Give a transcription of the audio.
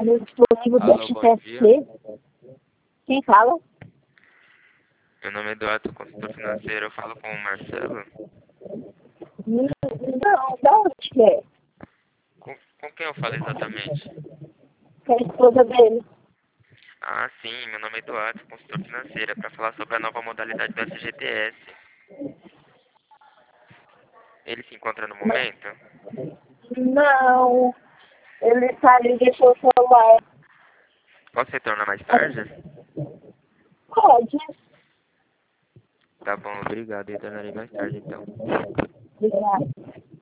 no dispositivo do Alô, bom dia. XTSC. Quem fala? Meu nome é Eduardo, consultor financeiro. Eu falo com o Marcelo. Não, da onde que é? Com quem eu falo exatamente? Que é a esposa dele. Ah, sim, meu nome é Eduardo, consultor financeiro. É para falar sobre a nova modalidade do FGTS. Ele se encontra no momento? Não, ele saiu e deixou o celular. Posso retornar mais tarde? Pode. Tá bom, obrigado. Eu retornarei mais tarde, então. Obrigada.